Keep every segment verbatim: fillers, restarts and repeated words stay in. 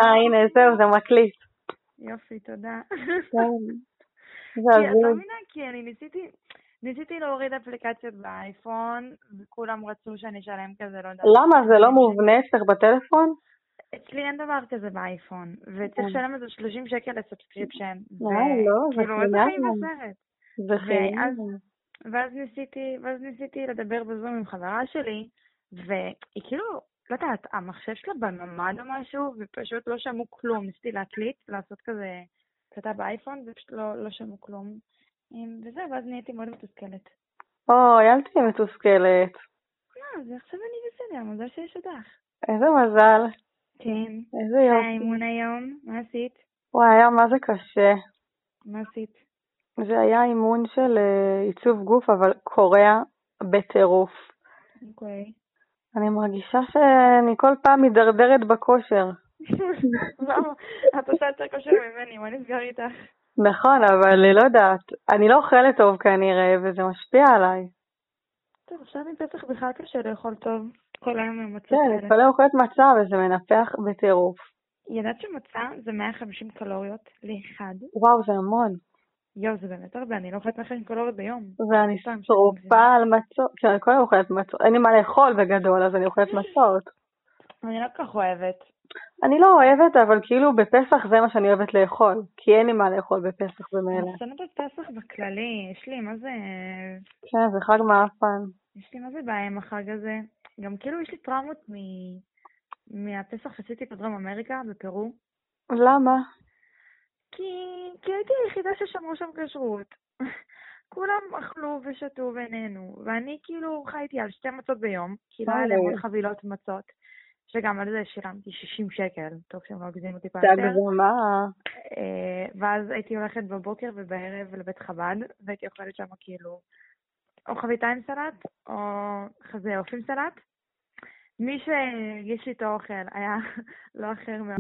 אה, הנה, זהו, זה מקליט. יופי, תודה. כן. כי זה את לא הזוי. מבינה, כי אני ניסיתי, ניסיתי להוריד אפליקציות באייפון, וכולם רצו שאני אשלם כזה, לא יודעת. למה? זה לא שלושים מובנה אצלך בטלפון? שקל. אצלי אין דבר כזה באייפון, וצריך לשלם איזה שלושים שקל לסאבסקריפשן, אה, לא, זה וכאילו, איזה חיים חינם. בסרט. זה ואז, חינם. ואז ניסיתי, ואז ניסיתי לדבר בזום עם חברה שלי, והיא כאילו, לא יודעת, המחשב שלה בממ"ד או משהו, ופשוט לא שמעו כלום. ניסיתי להקליט, לעשות כזה קלטה באייפון, ופשוט לא, לא שמעו כלום. וזהו, ואז נהייתי מאוד מתוסכלת. אוי, אל תהיי מתוסכלת. לא, זה עכשיו אני בסדר, מזל שיש אותך. איזה מזל. כן. איזה אחרי יופי. האימון היום, מה עשית? וואי, היה מה זה קשה. מה עשית? זה היה אימון של uh, עיצוב גוף, אבל קורע בטירוף. אוקיי. אני מרגישה שאני כל פעם מדרדרת בכושר. למה? את עושה יותר כושר ממני, מה נסגר איתך? נכון, אבל אני לא יודעת. אני לא אוכלת טוב כנראה, וזה משפיע עליי. טוב, עכשיו עם פסח בכלל קשה לאכול טוב. כל היום עם מצות כן, האלה. אני כל היום אוכלת מצה, וזה מנפח בטירוף. ידעת שמצה זה מאה וחמישים קלוריות לאחד? וואו, זה המון. יואו, זה באמת הרבה, אני לא אוכלת מאה וחמישים קלוריות ביום. ואני סתם, שאני שרופה מגזימה. על מצות. כן, אני כל היום אוכלת מצות. אין לי מה לאכול בגדול, אז אני אוכלת מצות. אני לא כל כך אוהבת. אני לא אוהבת, אבל כאילו בפסח זה מה שאני אוהבת לאכול. כי אין לי מה לאכול בפסח במילא. אני שונאת את פסח בכללי, יש לי, מה זה... כן, זה חג מאפן. יש לי מה זה בעיה עם החג הזה. גם כאילו יש לי טראומות מ... מהפסח שעשיתי בדרום אמריקה, בפרו. למה? כי, כי הייתי היחידה ששמרו שם כשרות. כולם אכלו ושתו ונהנו, ואני כאילו חייתי על שתי מצות ביום, כי לא היה להם עוד חבילות מצות, שגם על זה שילמתי שישים שקל, טוב שהם לא הגזימו טיפה זה יותר. הגזמה. אה, ואז הייתי הולכת בבוקר ובערב לבית חב"ד, והייתי אוכלת שם כאילו, או חביתה עם סלט, או חזה עוף עם סלט. מי שהגיש לי את האוכל היה לא אחר מה...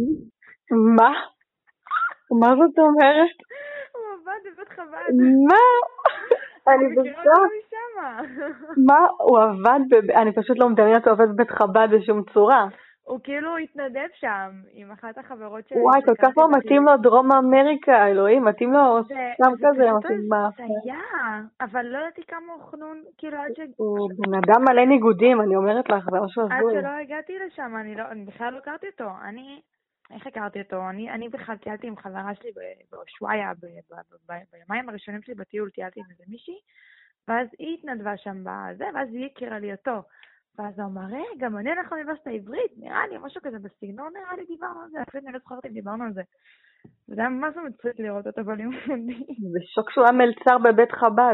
מה? מה זאת אומרת? הוא עבד בבית חב"ד. מה? אני הוא מכיר בסוף. אותו משמה. מה? הוא עבד ב... אני פשוט לא מדמיינת אותו עובד בבית חב"ד בשום צורה. הוא כאילו התנדב שם עם אחת החברות שלי. וואי, כל כך לא מתאים לו דרום אמריקה, אלוהים, מתאים לו סתם כזה, מתאים מה. זה היה, אבל לא ידעתי כמה הוא חנון, כאילו עד ש... הוא בן אדם מלא ניגודים, אני אומרת לך, זה משהו עד הזוי. שלא הגעתי לשם, אני לא, אני בכלל לא הכרתי אותו. אני, איך הכרתי אותו? אני, אני בכלל טיילתי עם חברה שלי בשוואיה, ביומיים הראשונים שלי בטיול טיילתי עם איזה מישהי, ואז היא התנדבה שם בזה, ואז היא הכירה לי אותו. ואז הוא אמר, רגע, אני הולך לאוניברסיטה העברית, נראה לי משהו כזה בסגנון, נראה לי דיברנו על זה, אפילו אני לא זוכרת אם דיברנו על זה. וזה היה ממש מצחיק לראות אותו בלימודים. זה שוק שהוא היה מלצר בבית חב"ד.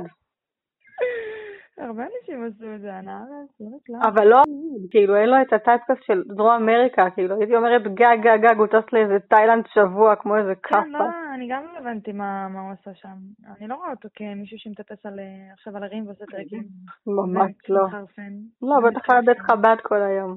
הרבה אנשים עשו את זה, הנער הזה, אבל לא, כאילו אין לו את הטייפקאסט של דרום אמריקה, כאילו הייתי אומרת גג גג גג, הוא טס לאיזה תאילנד שבוע, כמו איזה קאפה. כן, לא, אני גם לא הבנתי מה הוא עשה שם. אני לא רואה אותו כמישהו שמטפס עכשיו על הרים ועושה טרקים. ממש לא. ומחרפן. לא, בטח היה בית חב"ד כל היום.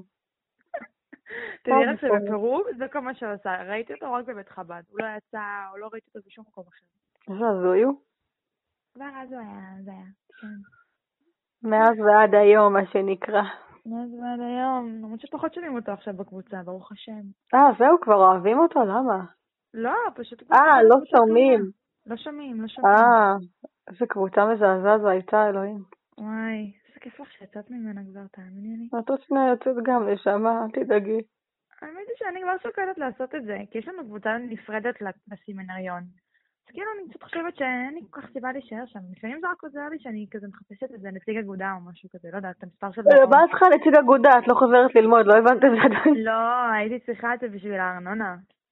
תדעי לך שבפירו זה כל מה שהוא עשה. ראיתי אותו רק בבית חב"ד. הוא לא יצא, או לא ראיתי אותו בשום מקום אחר. איזה הזוי הוא? כבר אז הוא היה, זה היה, כן. מאז ועד היום, מה שנקרא. מאז ועד היום. למרות שפחות שומעים אותו עכשיו בקבוצה, ברוך השם. אה, זהו, כבר אוהבים אותו? למה? לא, פשוט... אה, לא שומעים. לא שומעים, לא שומעים. אה, איזה קבוצה מזעזעת זו הייתה, אלוהים. וואי, איזה כיף לך שיצאת ממנה כבר, תאמיני לי. את עוד שנייה יוצאת גם לשמה, אל תדאגי. האמת היא שאני כבר שוקלת לעשות את זה, כי יש לנו קבוצה נפרדת לסמינריון. אז כאילו אני קצת חושבת שאין לי כל כך סיבה להישאר שם. לפעמים זה רק עוזר לי שאני כזה מחפשת את זה נציג אגודה או משהו כזה, לא יודעת, את המספר של... מה את צריכה נציג אגודה? את לא חוזרת ללמוד, לא הבנת את זה עדיין. לא, הייתי צריכה את זה בשביל הארנונה.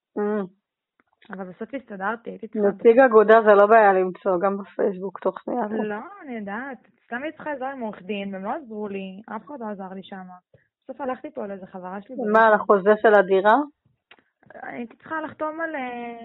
אבל בסוף הסתדרתי, הייתי צריכה... נציג אגודה זה לא בעיה למצוא, גם בפייסבוק תוך שנייה. לא, אני יודעת. סתם הייתי צריכה עזרה עם עורך דין, והם לא עזרו לי, אף אחד לא עזר לי שם. בסוף הלכתי פה לאיזה חברה שלי. מה, על החוזה של הדירה? הייתי צריכה לחתום על...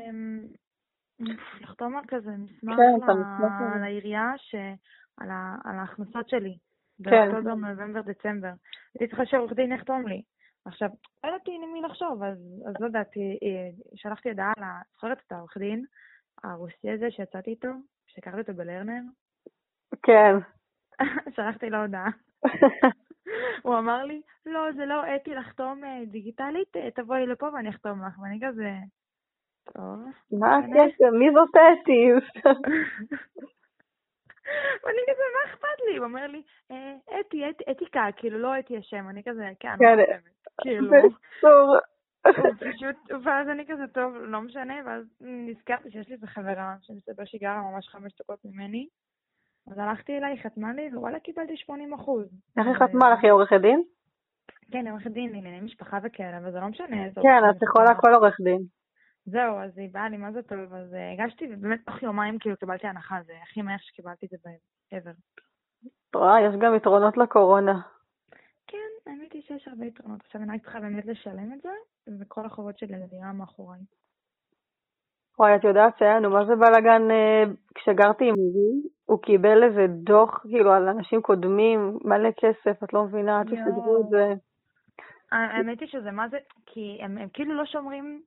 לחתום על כזה מסמך לעירייה על ההכנסות שלי. באוקטובר, נובמבר, דצמבר. הייתי צריכה שעורך דין יחתום לי. עכשיו, לא ידעתי למי לחשוב, אז לא ידעתי, שלחתי ידעה לזכורת את העורך דין, הרוסי הזה שיצאתי איתו, שקראתי אותו בלרנר. כן. שלחתי לו הודעה. הוא אמר לי, לא, זה לא אתי לחתום דיגיטלית, תבואי לפה ואני אחתום לך. ואני כזה, טוב. מה הקשר? מי זאת אתי? ואני כזה, מה אכפת לי? הוא אומר לי, אתי, אתיקה, כאילו לא אתי השם. אני כזה, כן, כן, מה חותמת? כאילו. בסור. הוא פשוט, ואז אני כזה, טוב, לא משנה, ואז נזכרתי שיש לי איזה חברה, שמסתבר שהיא גרה ממש חמש דקות ממני, אז הלכתי אליי, היא חתמה לי, ווואלה, קיבלתי שמונים אחוז. איך היא חתמה לך? היא עורכת דין? כן, היא עורכת דין, לענייני משפחה וכאלה, אבל זה לא משנה. כן, את יכולה כל עורך דין. זהו, אז היא באה לי, מה זה טוב, אז הגשתי, ובאמת תוך יומיים כאילו קיבלתי הנחה, זה הכי מהר שקיבלתי את זה בעבר. רואה, יש גם יתרונות לקורונה. כן, האמת היא שיש הרבה יתרונות. עכשיו אני רק צריכה באמת לשלם את זה, וכל החובות שלי לדירה מאחוריי. וואי, את יודעת שהיה לנו מה זה בלגן אה, כשגרתי עם מורי, הוא קיבל איזה דוח כאילו על אנשים קודמים, מלא כסף, את לא מבינה, עד שסגרו את זה. האמת היא שזה מה זה, כי הם, הם כאילו לא שומרים...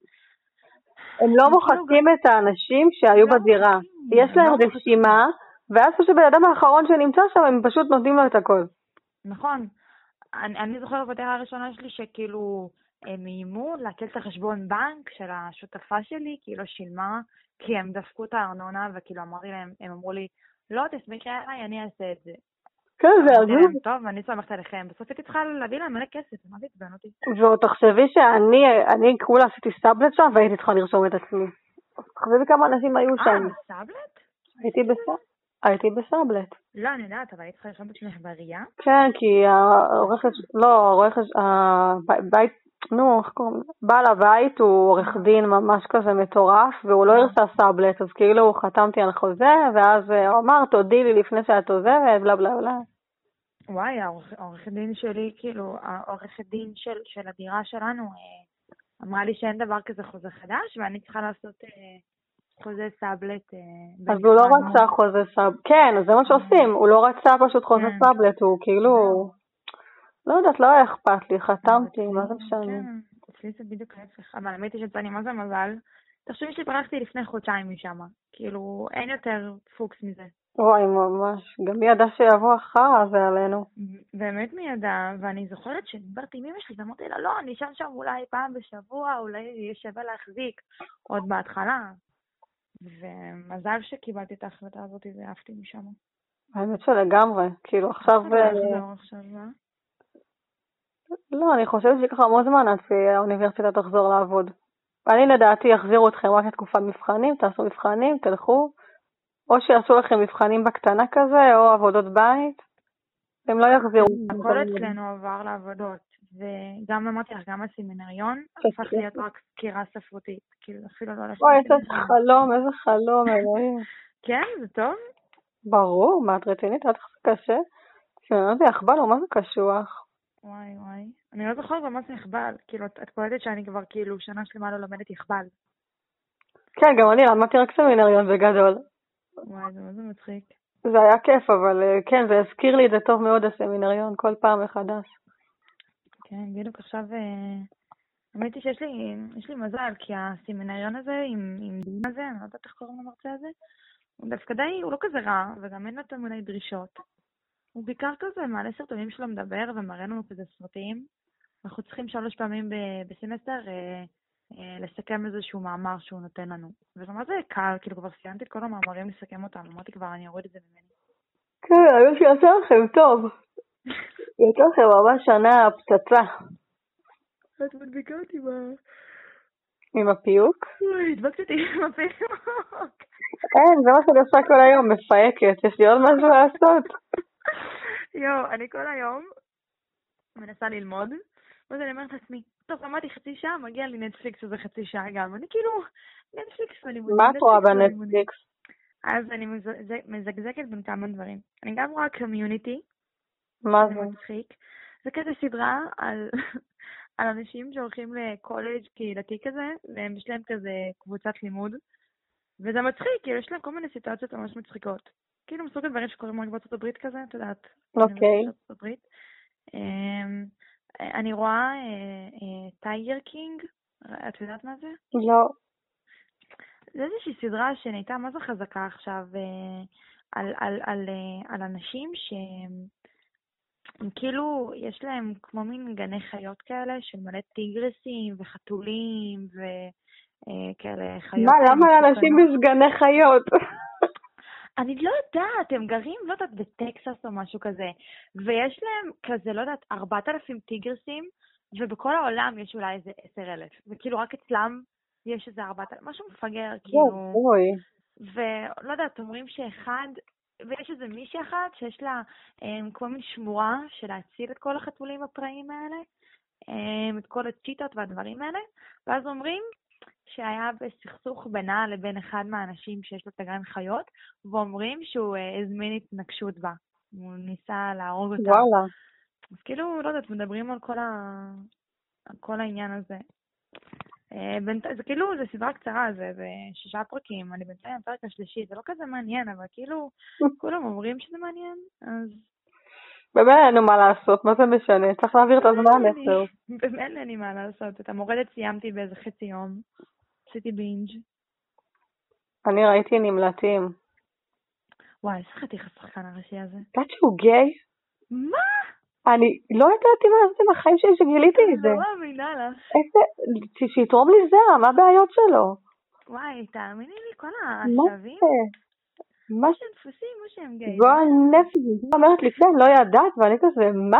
הם לא מוחקים את האנשים שהיו בדירה. יש להם רשימה, ואז פשוט בן אדם האחרון שנמצא שם, הם פשוט נותנים לו את הכל. נכון. אני, אני זוכרת בדירה הראשונה שלי שכאילו הם איימו להקל את החשבון בנק של השותפה שלי, כי היא לא שילמה, כי הם דפקו את הארנונה, וכאילו אמרתי להם, הם אמרו לי, לא, תסמכי עליי, אני אעשה את זה. כן, זה עזוב. טוב, אני סומכת עליכם. בסוף הייתי צריכה להביא להם מלא כסף, מה זה עצבן אותי? ותחשבי שאני, אני כולה עשיתי סאבלט שם, והייתי צריכה לרשום את עצמי. תחשבי כמה אנשים היו שם. אה, סאבלט? הייתי בסאבלט. הייתי בסאבלט. לא, אני יודעת, אבל הייתי צריכה לרשום את עצמך בראייה? כן, כי העורכת, לא, העורכת, הבית, נו, איך קוראים? בעל הבית הוא עורך דין ממש כזה מטורף, והוא לא הרצה סאבלט, אז כאילו חתמתי על חוזה, ואז הוא אמר, תודי לי לפני שאת עוזבת, בלה בלה בלה. וואי, העורכת דין שלי, כאילו, העורכת דין של, של הדירה שלנו, אמרה לי שאין דבר כזה חוזה חדש, ואני צריכה לעשות חוזה סאבלט. אז הוא לא רצה חוזה סאבלט, כן, זה מה שעושים, הוא לא רצה פשוט חוזה סאבלט, הוא כאילו, לא יודעת, לא היה אכפת לי, חתמתי, מה זה משנה. כן, אצלי זה בדיוק ההפך, אבל האמת היא שצאני מה זה מזל, תחשבי שברחתי לפני חודשיים משם, כאילו, אין יותר פוקס מזה. וואי, ממש. גם מי ידע שיבוא אחר הזה עלינו. באמת מי ידע, ואני זוכרת שדיברתי עם אמא שלי, ואמרתי לה, לא, אני שם שם אולי פעם בשבוע, אולי יהיה שווה להחזיק, עוד בהתחלה. ומזל שקיבלתי את ההחלטה הזאת ועפתי משם. האמת שלגמרי, כאילו עכשיו... עכשיו, מה? לא, אני חושבת שיקח המון זמן עד שהאוניברסיטה תחזור לעבוד. אני לדעתי יחזירו אתכם רק לתקופת מבחנים, תעשו מבחנים, תלכו, או שיעשו לכם מבחנים בקטנה כזה, או עבודות בית, הם לא יחזירו. הכל אצלנו עבר לעבודות, וגם אמרתי לך, גם הסמינריון, הפך להיות רק סקירה ספרותית, כאילו אפילו לא... אוי, איזה חלום, איזה חלום, אלוהים. כן, זה טוב? ברור, מה את רצינית? את קשה? שמעתי, יחבל או מה זה קשוח? וואי וואי, אני לא זוכרת במה זה יחבל, כאילו את קולטת שאני כבר כאילו שנה שלמה לא לומדת יחבל. כן, גם אני למדתי רק סמינריון בגדול. וואי, זה מה זה מצחיק. זה היה כיף, אבל כן, זה הזכיר לי את זה טוב מאוד הסמינריון, כל פעם מחדש. כן, בדיוק עכשיו, האמת היא שיש לי, יש לי מזל, כי הסמינריון הזה עם, עם דין הזה, אני לא יודעת איך קוראים למרצה הזה, הוא דווקא די, הוא לא כזה רע, וגם אין לו תמידי דרישות. הוא בעיקר כזה מעלה סרטונים שלו מדבר ומראה לנו כזה סרטים. אנחנו צריכים שלוש פעמים בסמסטר אה, אה, לסכם איזשהו מאמר שהוא נותן לנו. ומה זה קל, כאילו כבר סיימתי את כל המאמרים לסכם אותם, אמרתי כבר אני אוריד את זה ממני. כן, היום שיעשה לכם טוב. יצא לכם ממש שנה פצצה. את מדביקה אותי ב... עם הפיוק? אוי, הדבקת אותי עם הפיוק. אין, זה מה שאני עושה כל היום, מפהקת. יש לי עוד משהו לעשות. יו, אני כל היום מנסה ללמוד, ואז אני אומרת לעצמי, טוב, למדתי חצי שעה, מגיע לי נטפליקס איזה חצי שעה גם. אני כאילו, נטפליקס ולימודים. מה את רואה בנטפליקס? אז אני מזגזגת בין כמה דברים. אני גם רואה קומיוניטי. מה זה? זה מצחיק. זה כזה סדרה על, על אנשים שהולכים לקולג' קהילתי כזה, והם יש להם כזה קבוצת לימוד. וזה מצחיק, כאילו יש להם כל מיני סיטואציות ממש מצחיקות. כאילו מסוג הדברים שקוראים רק בארצות הברית כזה, את יודעת. אוקיי. אני רואה טייגר קינג, את יודעת מה זה? לא. זה איזושהי סדרה שנהייתה מה זה חזקה עכשיו על, על, על, על אנשים ש... הם כאילו, יש להם כמו מין גני חיות כאלה, של מלא טיגרסים וחתולים וכאלה חיות. מה, למה לאנשים יש גני חיות? אני לא יודעת, הם גרים, לא יודעת, בטקסס או משהו כזה, ויש להם כזה, לא יודעת, ארבעת אלפים טיגרסים, ובכל העולם יש אולי איזה עשר אלף, וכאילו רק אצלם יש איזה ארבעת אלפים, משהו מפגר, כאילו, ולא יודעת, אומרים שאחד, ויש איזה מישהי אחת שיש לה הם, כמו מין שמורה של להציל את כל החתולים הפראיים האלה, הם, את כל הצ'יטות והדברים האלה, ואז אומרים שהיה בסכסוך בינה לבין אחד מהאנשים שיש לו את הגן חיות, ואומרים שהוא אה, הזמין התנגשות בה. הוא ניסה להרוג אותה. וואלה. אז כאילו, לא יודעת, מדברים על כל, ה... על כל העניין הזה. אה, בנת... זה כאילו, זה סדרה קצרה, זה, זה שישה פרקים, אני בינתיים הפרק השלישי, זה לא כזה מעניין, אבל כאילו, כולם אומרים שזה מעניין, אז... באמת אין לנו מה לעשות, מה זה משנה? צריך להעביר את הזמן איפה. באמת אין לי מה לעשות, את המורדת סיימתי באיזה חצי יום, עשיתי בינג'. אני ראיתי נמלטים. וואי, איזה חתיך השחקן הראשי הזה. יודעת שהוא גיי? מה? אני לא ידעתי מה זה בחיים שלי שגיליתי את זה. אני לא מאמינה לך. איזה... שיתרום לי זרע, מה הבעיות שלו? וואי, תאמיני לי, כל העשבים? מה או שהם דפוסים או שהם גיי. זו הנפש, היא אומרת לי, כן, לא ידעת, ואני כזה, מה?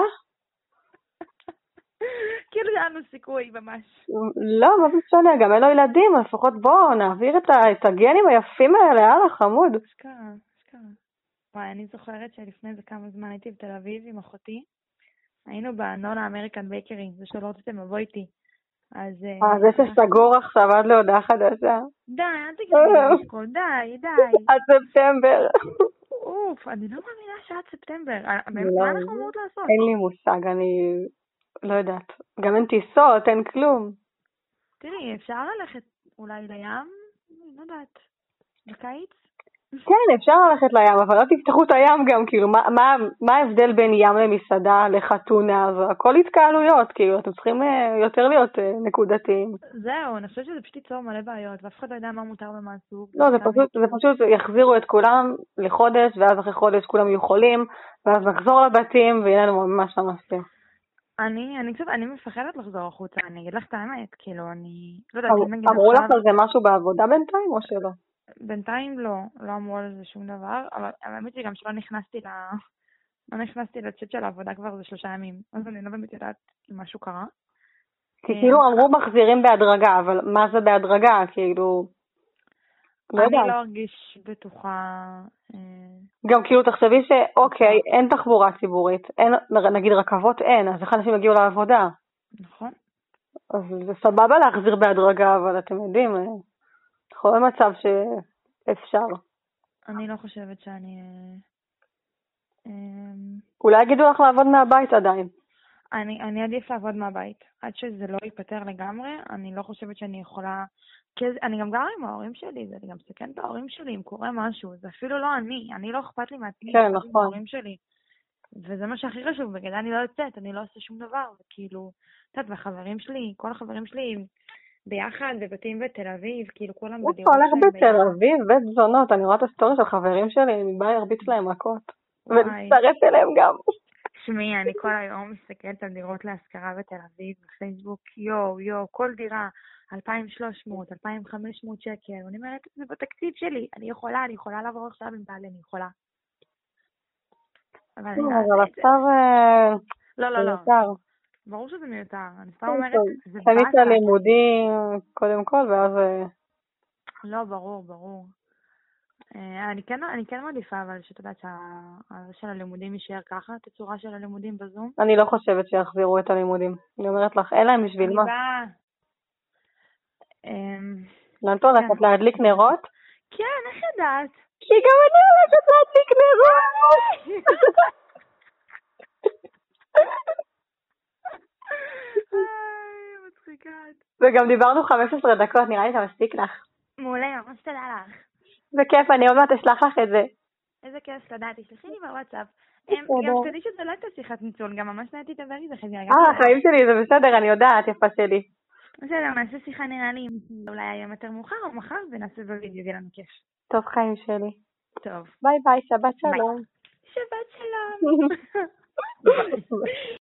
כאילו היה לנו סיכוי ממש. לא, מה משנה, גם אין לו ילדים, לפחות בואו נעביר את הגנים היפים האלה, יאללה, חמוד. אשכרה, אשכרה. וואי, אני זוכרת שלפני איזה כמה זמן הייתי בתל אביב עם אחותי, היינו בנולה אמריקן בייקרי, זה שלא רציתם לבוא איתי. אז... אה, זה שסגור עכשיו עד להודעה חדשה. די, אל תגידי משקול, די, די. עד ספטמבר. אוף, אני לא מאמינה שעד ספטמבר. מה אנחנו אמורות לעשות? אין לי מושג, אני לא יודעת. גם אין טיסות, אין כלום. תראי, אפשר ללכת אולי לים? לא יודעת. בקיץ? כן, אפשר ללכת לים, אבל לא תפתחו את הים גם, כאילו, מה, מה, מה ההבדל בין ים למסעדה, לחתונה, והכל התקהלויות, כאילו, אתם צריכים יותר להיות נקודתיים. זהו, אני חושבת שזה פשוט ייצור מלא בעיות, ואף אחד לא יודע מה מותר ומה אסור. לא, זה פשוט, זה פשוט יחזירו את כולם לחודש, ואז אחרי חודש כולם יהיו חולים, ואז נחזור לבתים, ויהיה לנו ממש ממש. אני, אני קצת, אני מפחדת לחזור החוצה, אני אגיד לך את האמת, כאילו, אני, לא יודעת, אמרו לך על זה משהו בעבודה בינתיים, או שלא? בינתיים לא, לא אמרו על זה שום דבר, אבל האמת היא גם שלא נכנסתי ל... לא נכנסתי לצ'אט של העבודה כבר זה שלושה ימים, אז אני לא באמת יודעת אם משהו קרה. כי כאילו אמרו מחזירים בהדרגה, אבל מה זה בהדרגה? כאילו... אני לא ארגיש בטוחה... גם כאילו תחשבי שאוקיי, אין תחבורה ציבורית, נגיד רכבות אין, אז איך אנשים יגיעו לעבודה? נכון. אז זה סבבה להחזיר בהדרגה, אבל אתם יודעים, אנחנו לא במצב שאפשר. אני לא חושבת שאני... אולי יגידו לך לעבוד מהבית עדיין. אני, אני עדיף לעבוד מהבית. עד שזה לא ייפטר לגמרי, אני לא חושבת שאני יכולה... כי אני גם גרה עם ההורים שלי, זה גם סכן את ההורים שלי אם קורה משהו. זה אפילו לא אני, אני לא אכפת לי מעצמי. כן, נכון. ההורים שלי. וזה מה שהכי חשוב, בגלל אני לא יוצאת, אני לא עושה שום דבר. וכאילו, את יודעת, והחברים שלי, כל החברים שלי ביחד, בבתים בתל אביב, כאילו כולם בדירות שלהם ביחד. הוא הולך בתל אביב, בית זונות, אני רואה את הסטורי של חברים שלי, אני באה להרביץ להם מכות. ולהצטרף אליהם גם. שמי, אני כל היום מסתכלת על דירות להשכרה בתל אביב, בפייסבוק, יו, יו, כל דירה, אלפיים ושלוש מאות, אלפיים וחמש מאות שקל, ואני אומרת, זה בתקציב שלי, אני יכולה, אני יכולה לעבור עכשיו עם בעלי, אני יכולה. אבל אני לא אבל עכשיו... לא, לא, לא. ברור שזה מיותר, אני סתם אומרת, זה באסה. חנית הלימודים, קודם כל, ואז... לא, ברור, ברור. אני כן, אני כן מעדיפה, אבל שאת יודעת שהזה של הלימודים יישאר ככה, את הצורה של הלימודים בזום. אני לא חושבת שיחזירו את הלימודים. אני אומרת לך, אין להם בשביל מה. אני באה. לנתו הולכת להדליק נרות? כן, איך ידעת? כי גם אני הולכת להדליק נרות! איי, מצחיקת. וגם דיברנו חמש עשרה דקות, נראה לי זה מספיק לך. מעולה, ממש תודה לך. זה כיף, אני עוד מעט אשלח לך את זה. איזה כיף, תודה, תשלחי לי בוואטסאפ. גם תדעי שזה לא הייתה שיחת ניצול, גם ממש נהייתי לדבר איתך. אה, החיים שלי, זה בסדר, אני יודעת, יפה שלי. בסדר, נעשה שיחה נראה לי, אולי היום יותר מאוחר או מחר, ונעשה בווידאו, יהיה לנו כיף. טוב, חיים שלי. טוב. ביי ביי, שבת שלום. שבת שלום. ביי.